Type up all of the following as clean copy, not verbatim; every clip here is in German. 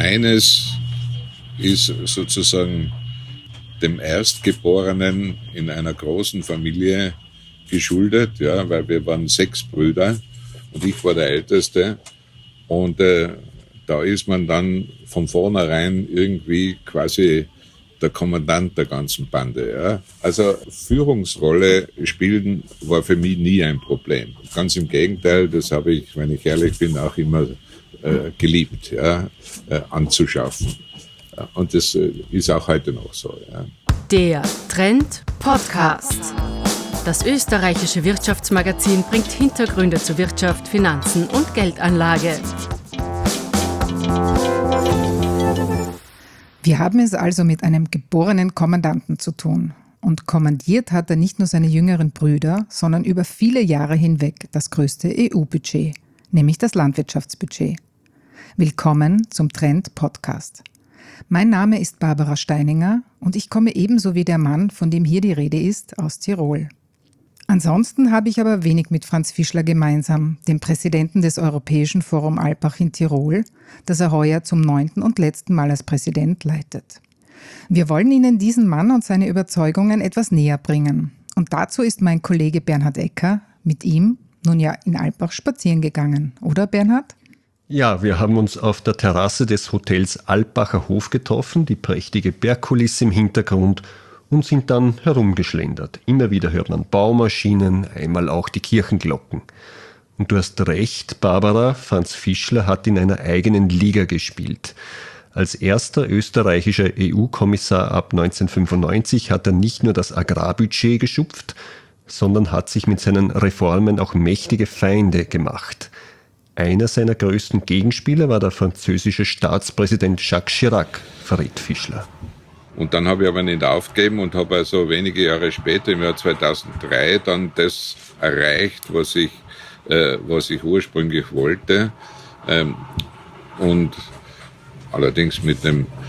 Eines ist sozusagen dem Erstgeborenen in einer großen Familie geschuldet, ja, weil wir waren 6 Brüder und ich war der Älteste. Und da ist man dann von vornherein irgendwie quasi der Kommandant der ganzen Bande. Ja. Also Führungsrolle spielen war für mich nie ein Problem. Ganz im Gegenteil, das habe ich, wenn ich ehrlich bin, auch immer geliebt, ja, anzuschaffen. Und das ist auch heute noch so. Ja. Der Trend Podcast. Das österreichische Wirtschaftsmagazin bringt Hintergründe zu Wirtschaft, Finanzen und Geldanlage. Wir haben es also mit einem geborenen Kommandanten zu tun. Und kommandiert hat er nicht nur seine jüngeren Brüder, sondern über viele Jahre hinweg das größte EU-Budget, nämlich das Landwirtschaftsbudget. Willkommen zum Trend Podcast. Mein Name ist Barbara Steininger und ich komme ebenso wie der Mann, von dem hier die Rede ist, aus Tirol. Ansonsten habe ich aber wenig mit Franz Fischler gemeinsam, dem Präsidenten des Europäischen Forum Alpbach in Tirol, das er heuer zum 9. und letzten Mal als Präsident leitet. Wir wollen Ihnen diesen Mann und seine Überzeugungen etwas näher bringen. Und dazu ist mein Kollege Bernhard Ecker mit ihm nun ja in Alpbach spazieren gegangen, oder Bernhard? Ja, wir haben uns auf der Terrasse des Hotels Alpbacher Hof getroffen, die prächtige Bergkulisse im Hintergrund, und sind dann herumgeschlendert. Immer wieder hört man Baumaschinen, einmal auch die Kirchenglocken. Und du hast recht, Barbara, Franz Fischler hat in einer eigenen Liga gespielt. Als erster österreichischer EU-Kommissar ab 1995 hat er nicht nur das Agrarbudget geschupft, sondern hat sich mit seinen Reformen auch mächtige Feinde gemacht. Einer seiner größten Gegenspieler war der französische Staatspräsident Jacques Chirac, verrät Fischler. Und dann habe ich aber nicht aufgegeben und habe also wenige Jahre später, im Jahr 2003, dann das erreicht, was ich ursprünglich wollte. Und allerdings mit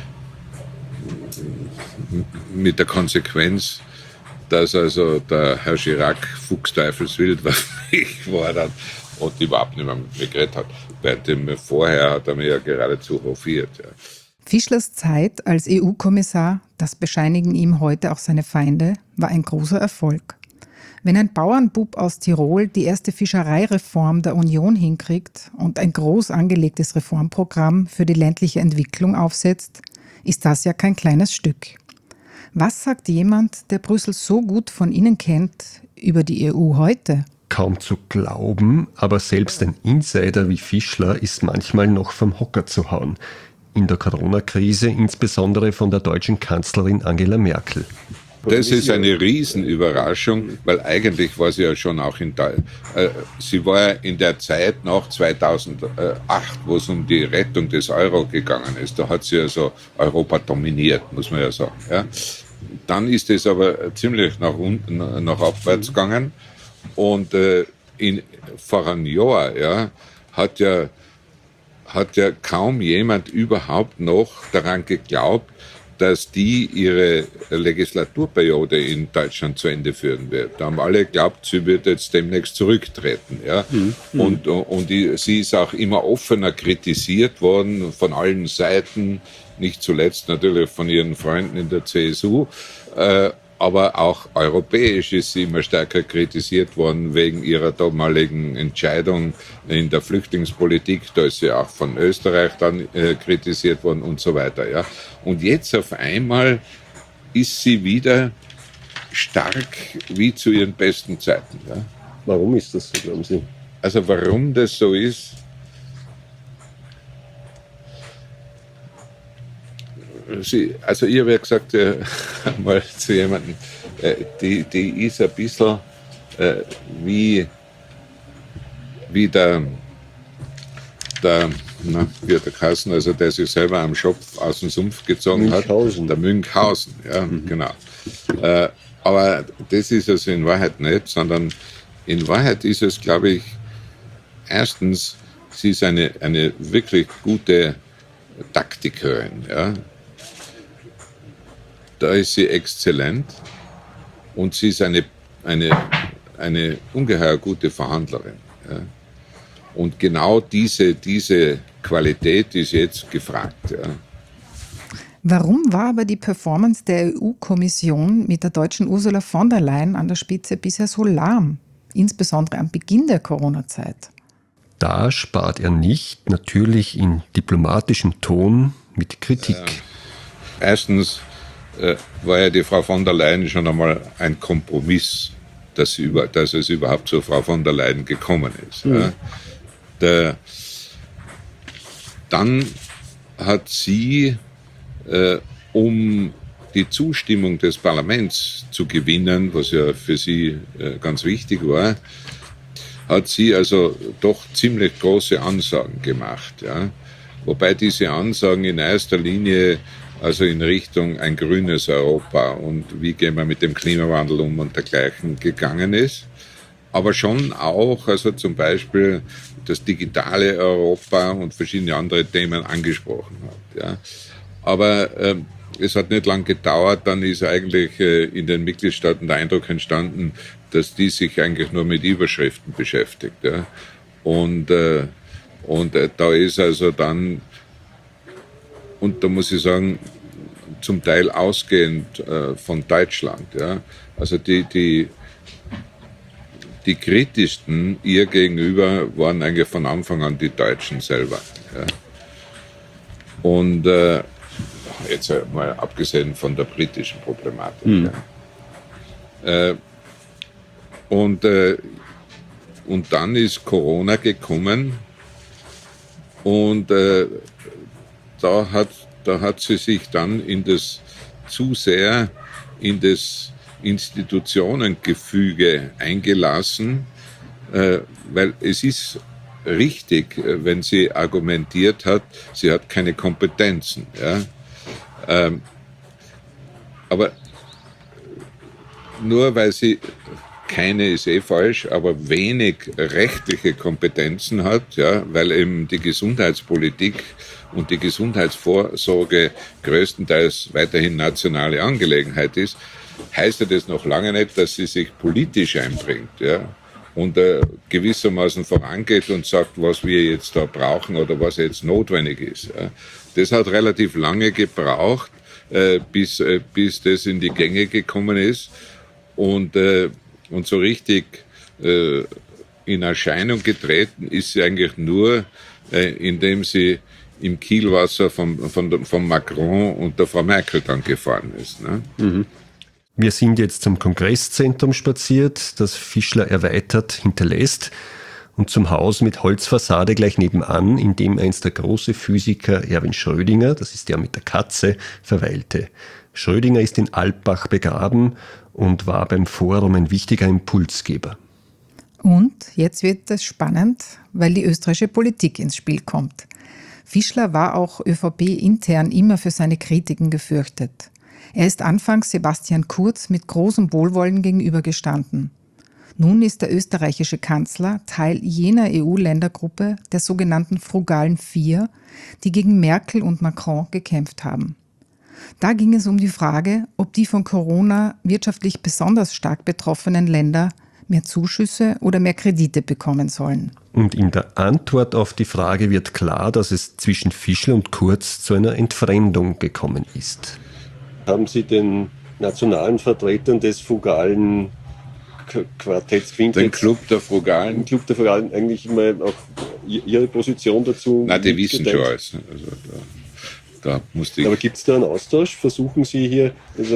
der Konsequenz, dass also der Herr Chirac fuchsteufelswild war dann und überhaupt nicht mehr mit mir geredet hat. Während vorher hat er mir ja geradezu hofiert. Ja. Fischlers Zeit als EU-Kommissar, das bescheinigen ihm heute auch seine Feinde, war ein großer Erfolg. Wenn ein Bauernbub aus Tirol die erste Fischereireform der Union hinkriegt und ein groß angelegtes Reformprogramm für die ländliche Entwicklung aufsetzt, ist das ja kein kleines Stück. Was sagt jemand, der Brüssel so gut von innen kennt, über die EU heute? Kaum zu glauben, aber selbst ein Insider wie Fischler ist manchmal noch vom Hocker zu hauen. In der Corona-Krise, insbesondere von der deutschen Kanzlerin Angela Merkel. Das ist eine Riesenüberraschung, weil eigentlich war sie ja schon auch sie war in der Zeit nach 2008, wo es um die Rettung des Euro gegangen ist, da hat sie ja so Europa dominiert, muss man ja sagen. Ja. Dann ist es aber ziemlich nach abwärts gegangen und vor einem Jahr hat ja kaum jemand überhaupt noch daran geglaubt, dass die ihre Legislaturperiode in Deutschland zu Ende führen wird. Da haben alle geglaubt, sie wird jetzt demnächst zurücktreten. Ja? Und sie ist auch immer offener kritisiert worden von allen Seiten, nicht zuletzt natürlich von ihren Freunden in der CSU, aber auch europäisch ist sie immer stärker kritisiert worden wegen ihrer damaligen Entscheidung in der Flüchtlingspolitik. Da ist sie auch von Österreich dann kritisiert worden und so weiter. Ja. Und jetzt auf einmal ist sie wieder stark wie zu ihren besten Zeiten. Ja. Warum ist das so, glauben Sie? Also warum das so ist? Also ich habe ja gesagt, mal zu jemandem, die ist ein bisschen wie der wie hat der geheißen, also der sich selber am Schopf aus dem Sumpf gezogen hat. Der Münchhausen, ja, genau. Aber das ist es in Wahrheit nicht, sondern in Wahrheit ist es, glaube ich, erstens, sie ist eine wirklich gute Taktikerin, ja. Da ist sie exzellent und sie ist eine ungeheuer gute Verhandlerin. Ja. Und genau diese Qualität ist jetzt gefragt. Ja. Warum war aber die Performance der EU-Kommission mit der deutschen Ursula von der Leyen an der Spitze bisher so lahm, insbesondere am Beginn der Corona-Zeit? Da spart er nicht, natürlich in diplomatischem Ton mit Kritik. Erstens war ja die Frau von der Leyen schon einmal ein Kompromiss, dass es überhaupt zur Frau von der Leyen gekommen ist. Ja. Dann hat sie, um die Zustimmung des Parlaments zu gewinnen, was ja für sie ganz wichtig war, hat sie also doch ziemlich große Ansagen gemacht. Ja. Wobei diese Ansagen in erster Linie also in Richtung ein grünes Europa und wie gehen wir mit dem Klimawandel um und dergleichen gegangen ist. Aber schon auch, also zum Beispiel das digitale Europa und verschiedene andere Themen angesprochen hat. Ja. Aber es hat nicht lang gedauert, dann ist eigentlich in den Mitgliedstaaten der Eindruck entstanden, dass die sich eigentlich nur mit Überschriften beschäftigt. Ja. Und da ist also dann, und da muss ich sagen, zum Teil ausgehend von Deutschland. Ja. Also die kritischsten ihr gegenüber waren eigentlich von Anfang an die Deutschen selber. Ja. Und jetzt mal abgesehen von der britischen Problematik. Ja. Und dann ist Corona gekommen und da hat sie sich dann zu sehr in das Institutionengefüge eingelassen, weil es ist richtig, wenn sie argumentiert hat, sie hat keine Kompetenzen. Ja? Aber nur weil sie keine ist falsch, aber wenig rechtliche Kompetenzen hat, ja, weil eben die Gesundheitspolitik und die Gesundheitsvorsorge größtenteils weiterhin nationale Angelegenheit ist, heißt ja das noch lange nicht, dass sie sich politisch einbringt, ja, und gewissermaßen vorangeht und sagt, was wir jetzt da brauchen oder was jetzt notwendig ist. Ja. Das hat relativ lange gebraucht, bis das in die Gänge gekommen ist und so richtig in Erscheinung getreten ist sie eigentlich nur, indem sie im Kielwasser von Macron und der Frau Merkel dann gefahren ist. Ne? Mhm. Wir sind jetzt zum Kongresszentrum spaziert, das Fischler erweitert hinterlässt, und zum Haus mit Holzfassade gleich nebenan, in dem einst der große Physiker Erwin Schrödinger, das ist der mit der Katze, verweilte. Schrödinger ist in Alpbach begraben und war beim Forum ein wichtiger Impulsgeber. Und jetzt wird es spannend, weil die österreichische Politik ins Spiel kommt. Fischler war auch ÖVP-intern immer für seine Kritiken gefürchtet. Er ist anfangs Sebastian Kurz mit großem Wohlwollen gegenübergestanden. Nun ist der österreichische Kanzler Teil jener EU-Ländergruppe der sogenannten Frugalen Vier, die gegen Merkel und Macron gekämpft haben. Da ging es um die Frage, ob die von Corona wirtschaftlich besonders stark betroffenen Länder mehr Zuschüsse oder mehr Kredite bekommen sollen. Und in der Antwort auf die Frage wird klar, dass es zwischen Fischler und Kurz zu einer Entfremdung gekommen ist. Haben Sie den nationalen Vertretern des frugalen Quartetts, den Club der Frugalen, eigentlich mal auch Ihre Position dazu? Nein, die wissen schon alles. Also da musste ich. Aber gibt es da einen Austausch? Versuchen Sie hier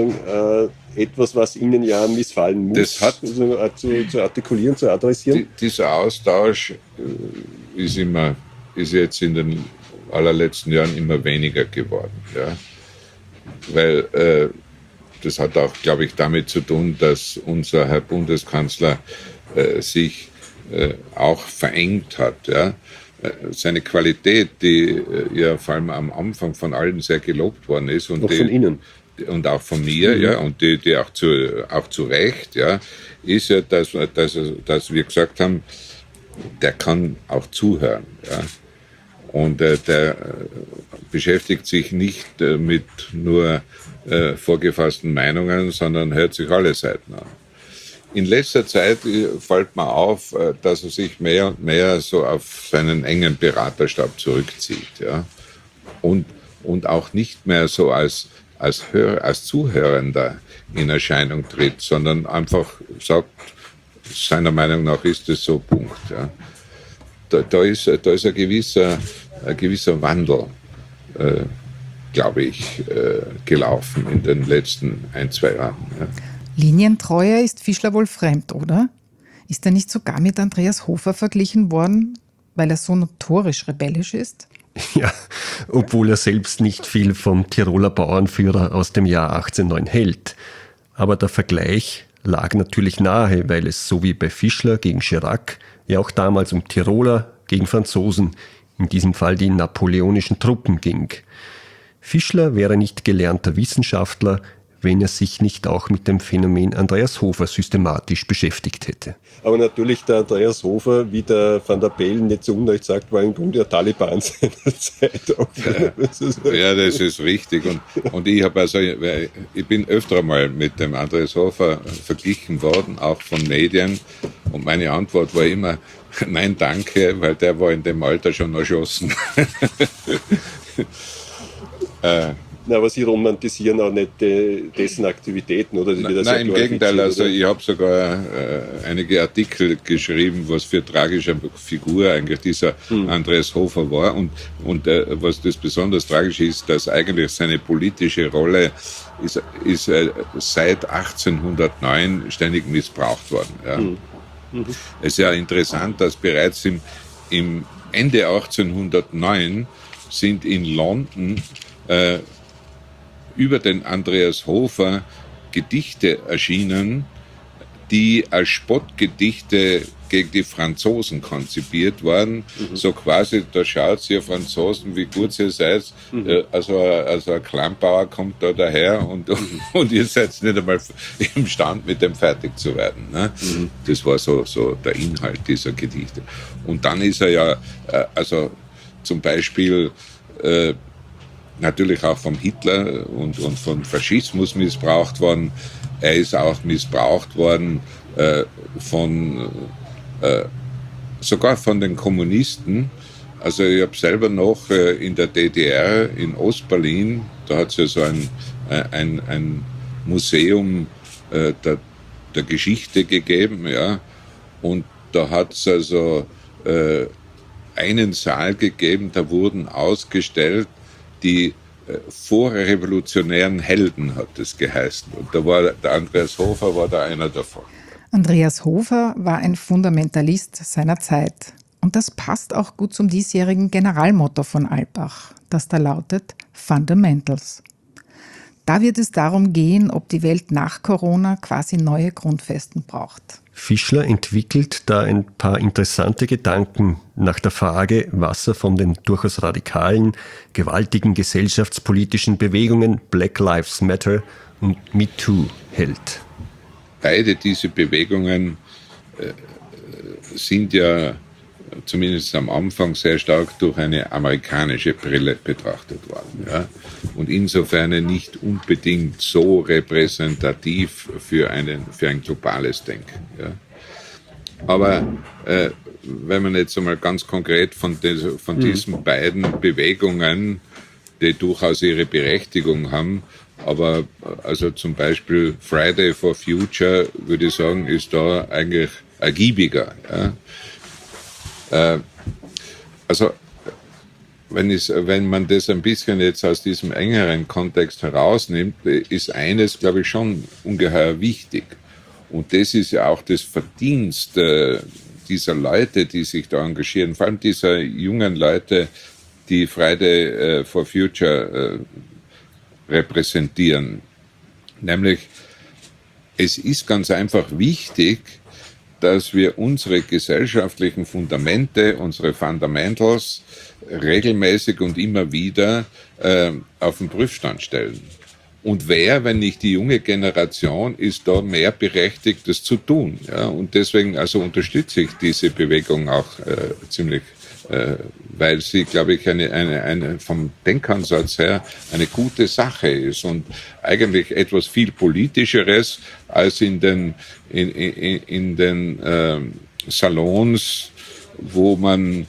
etwas, was Ihnen ja missfallen muss, zu artikulieren, zu adressieren? Dieser Austausch ist jetzt in den allerletzten Jahren immer weniger geworden. Ja? Weil das hat auch, glaube ich, damit zu tun, dass unser Herr Bundeskanzler sich auch verengt hat. Ja? Seine Qualität, die ja vor allem am Anfang von allen sehr gelobt worden ist. Und auch von Ihnen. Und auch von mir, ja, und die auch zu Recht, ja, ist ja, dass wir gesagt haben, der kann auch zuhören. Ja? Und der beschäftigt sich nicht mit nur vorgefassten Meinungen, sondern hört sich alle Seiten an. in letzter Zeit fällt mir auf, dass er sich mehr und mehr so auf seinen engen Beraterstab zurückzieht, ja. Und auch nicht mehr so als Zuhörender in Erscheinung tritt, sondern einfach sagt, seiner Meinung nach ist es so, Punkt. Ja. Da ist ein gewisser Wandel, glaube ich, gelaufen in den letzten 1-2 Jahren. Ja. Linientreue ist Fischler wohl fremd, oder? Ist er nicht sogar mit Andreas Hofer verglichen worden, weil er so notorisch rebellisch ist? Ja, obwohl er selbst nicht viel vom Tiroler Bauernführer aus dem Jahr 1809 hält. Aber der Vergleich lag natürlich nahe, weil es so wie bei Fischler gegen Chirac ja auch damals um Tiroler gegen Franzosen, in diesem Fall die napoleonischen Truppen ging. Fischler wäre nicht gelernter Wissenschaftler, wenn er sich nicht auch mit dem Phänomen Andreas Hofer systematisch beschäftigt hätte. Aber natürlich der Andreas Hofer, wie der Van der Bellen nicht zu Unrecht sagt, war im Grunde der Taliban seiner Zeit. Ja, das ist richtig. Und ich bin öfter mal mit dem Andreas Hofer verglichen worden, auch von Medien. Und meine Antwort war immer, nein, danke, weil der war in dem Alter schon erschossen. Na, aber Sie romantisieren auch nicht dessen Aktivitäten, oder? Nein, im Gegenteil. Also ich habe sogar einige Artikel geschrieben, was für eine tragische Figur eigentlich dieser Andreas Hofer war. Und was das besonders tragisch ist, dass eigentlich seine politische Rolle ist seit 1809 ständig missbraucht worden. Ja. Es ist ja interessant, dass bereits im Ende 1809 sind in London über den Andreas Hofer Gedichte erschienen, die als Spottgedichte gegen die Franzosen konzipiert waren. So quasi, da schaut ihr Franzosen, wie gut ihr seid. Also ein Kleinbauer kommt da daher und ihr seid nicht einmal imstand, mit dem fertig zu werden. Ne? Das war so der Inhalt dieser Gedichte. Und dann ist er ja, also zum Beispiel, natürlich auch vom Hitler und vom Faschismus missbraucht worden. Er ist auch missbraucht worden sogar von den Kommunisten. Also ich habe selber noch in der DDR, in Ostberlin, da hat es ja so ein Museum der Geschichte gegeben, ja, und da hat es also einen Saal gegeben, da wurden ausgestellt die vorrevolutionären Helden, hat es geheißen. Und da war der Andreas Hofer war da einer davon. Andreas Hofer war ein Fundamentalist seiner Zeit. Und das passt auch gut zum diesjährigen Generalmotto von Alpbach, das da lautet Fundamentals. Da wird es darum gehen, ob die Welt nach Corona quasi neue Grundfesten braucht. Fischler entwickelt da ein paar interessante Gedanken nach der Frage, was er von den durchaus radikalen, gewaltigen gesellschaftspolitischen Bewegungen Black Lives Matter und MeToo hält. Beide diese Bewegungen sind ja zumindest am Anfang sehr stark durch eine amerikanische Brille betrachtet worden. Ja? Und insofern nicht unbedingt so repräsentativ für ein globales Denken. Ja? Aber wenn man jetzt einmal ganz konkret von diesen beiden Bewegungen, die durchaus ihre Berechtigung haben, aber also zum Beispiel Friday for Future, würde ich sagen, ist da eigentlich ergiebiger. Ja? Also wenn man das ein bisschen jetzt aus diesem engeren Kontext herausnimmt, ist eines, glaube ich, schon ungeheuer wichtig. Und das ist ja auch das Verdienst dieser Leute, die sich da engagieren, vor allem dieser jungen Leute, die Friday for Future repräsentieren. Nämlich, es ist ganz einfach wichtig, dass wir unsere gesellschaftlichen Fundamente, unsere Fundamentals regelmäßig und immer wieder auf den Prüfstand stellen. Und wer, wenn nicht die junge Generation, ist da mehr berechtigt, das zu tun. Ja? Und deswegen also unterstütze ich diese Bewegung auch ziemlich weil sie, glaube ich, eine vom Denkansatz her eine gute Sache ist und eigentlich etwas viel Politischeres als in den Salons, wo man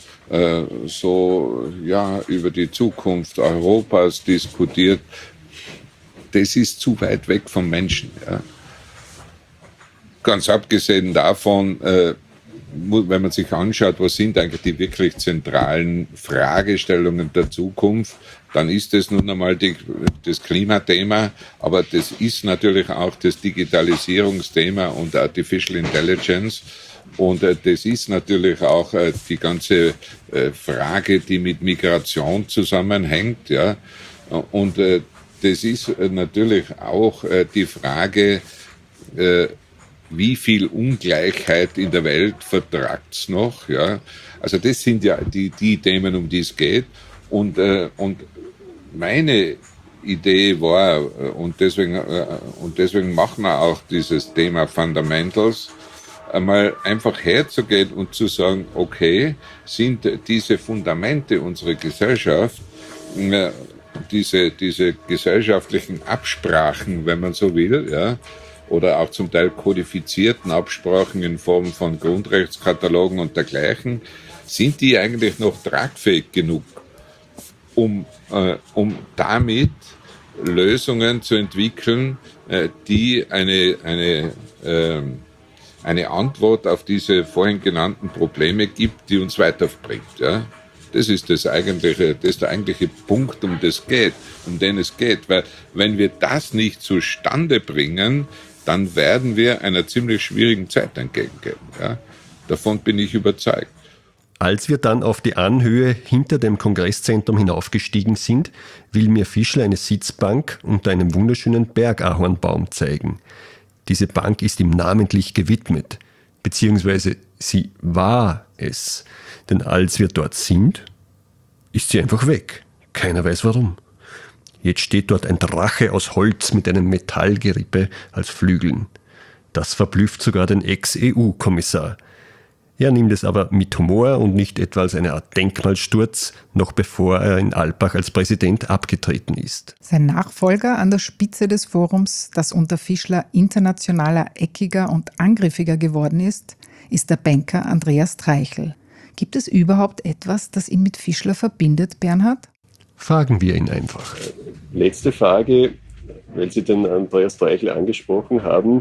über die Zukunft Europas diskutiert. Das ist zu weit weg vom Menschen. Ja. Ganz abgesehen davon, wenn man sich anschaut, was sind eigentlich die wirklich zentralen Fragestellungen der Zukunft, dann ist es nun einmal das Klimathema, aber das ist natürlich auch das Digitalisierungsthema und Artificial Intelligence. Und das ist natürlich auch die ganze Frage, die mit Migration zusammenhängt. Ja. Und das ist natürlich auch die Frage, wie viel Ungleichheit in der Welt vertragt's noch, ja. Also das sind ja die Themen, um die es geht. Und meine Idee war, und deswegen machen wir auch dieses Thema Fundamentals, einmal einfach herzugehen und zu sagen, okay, sind diese Fundamente unserer Gesellschaft, diese gesellschaftlichen Absprachen, wenn man so will, ja, oder auch zum Teil kodifizierten Absprachen in Form von Grundrechtskatalogen und dergleichen, sind die eigentlich noch tragfähig genug, um damit Lösungen zu entwickeln, die eine Antwort auf diese vorhin genannten Probleme gibt, die uns weiterbringt. Ja? Das ist der eigentliche Punkt, um den es geht. Weil wenn wir das nicht zustande bringen, dann werden wir einer ziemlich schwierigen Zeit entgegengehen. Ja? Davon bin ich überzeugt. Als wir dann auf die Anhöhe hinter dem Kongresszentrum hinaufgestiegen sind, will mir Fischler eine Sitzbank unter einem wunderschönen Bergahornbaum zeigen. Diese Bank ist ihm namentlich gewidmet, beziehungsweise sie war es. Denn als wir dort sind, ist sie einfach weg. Keiner weiß warum. Jetzt steht dort ein Drache aus Holz mit einem Metallgerippe als Flügeln. Das verblüfft sogar den Ex-EU-Kommissar. Er nimmt es aber mit Humor und nicht etwa als eine Art Denkmalsturz, noch bevor er in Alpbach als Präsident abgetreten ist. Sein Nachfolger an der Spitze des Forums, das unter Fischler internationaler, eckiger und angriffiger geworden ist der Banker Andreas Treichel. Gibt es überhaupt etwas, das ihn mit Fischler verbindet, Bernhard? Fragen wir ihn einfach. Letzte Frage, weil Sie den Andreas Treichel angesprochen haben.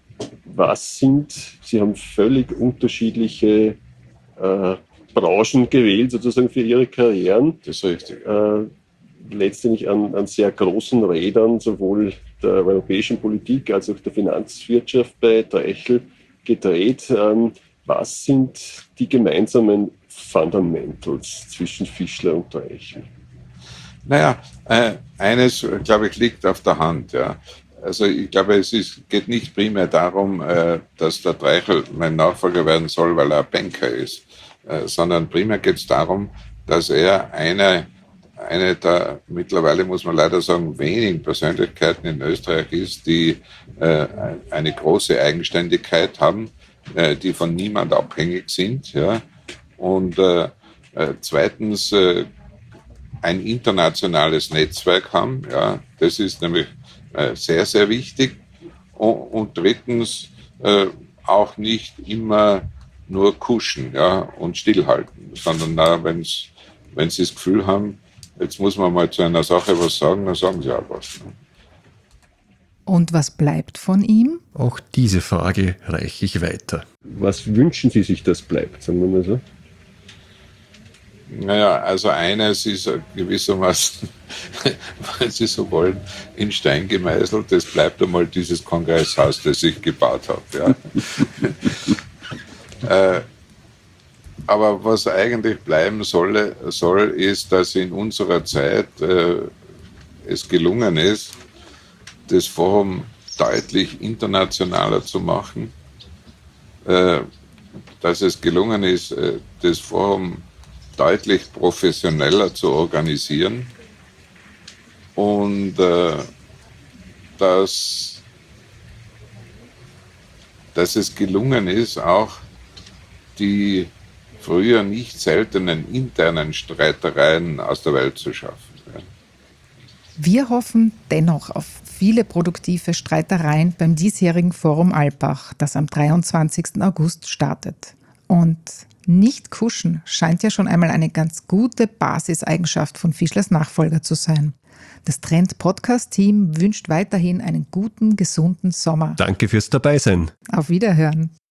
Sie haben völlig unterschiedliche Branchen gewählt, sozusagen für Ihre Karrieren. Das ist richtig. Letztendlich an sehr großen Rädern, sowohl der europäischen Politik als auch der Finanzwirtschaft bei Treichel gedreht. Was sind die gemeinsamen Fundamentals zwischen Fischler und Treichel? Naja, eines, glaube ich, liegt auf der Hand. Ja. Also ich glaube, geht nicht primär darum, dass der Treichel mein Nachfolger werden soll, weil er ein Banker ist, sondern primär geht es darum, dass er eine der, mittlerweile muss man leider sagen, wenigen Persönlichkeiten in Österreich ist, die eine große Eigenständigkeit haben, die von niemand abhängig sind. Ja. Und zweitens ein internationales Netzwerk haben. Ja. Das ist nämlich sehr, sehr wichtig. Und drittens auch nicht immer nur kuschen, ja, und stillhalten, sondern wenn sie das Gefühl haben, jetzt muss man mal zu einer Sache was sagen, dann sagen sie auch was. Ne? Und was bleibt von ihm? Auch diese Frage reiche ich weiter. Was wünschen Sie sich, das bleibt, sagen wir mal so? Naja, also eines ist gewissermaßen, wenn Sie so wollen, in Stein gemeißelt. Das bleibt einmal dieses Kongresshaus, das ich gebaut habe. Ja. Aber was eigentlich bleiben soll, ist, dass in unserer Zeit es gelungen ist, das Forum deutlich internationaler zu machen, dass es gelungen ist, das Forum deutlich professioneller zu organisieren und dass es gelungen ist, auch die früher nicht seltenen internen Streitereien aus der Welt zu schaffen. Wir hoffen dennoch auf viele produktive Streitereien beim diesjährigen Forum Alpbach, das am 23. August startet. Und nicht kuschen scheint ja schon einmal eine ganz gute Basiseigenschaft von Fischlers Nachfolger zu sein. Das Trend-Podcast-Team wünscht weiterhin einen guten, gesunden Sommer. Danke fürs Dabeisein. Auf Wiederhören.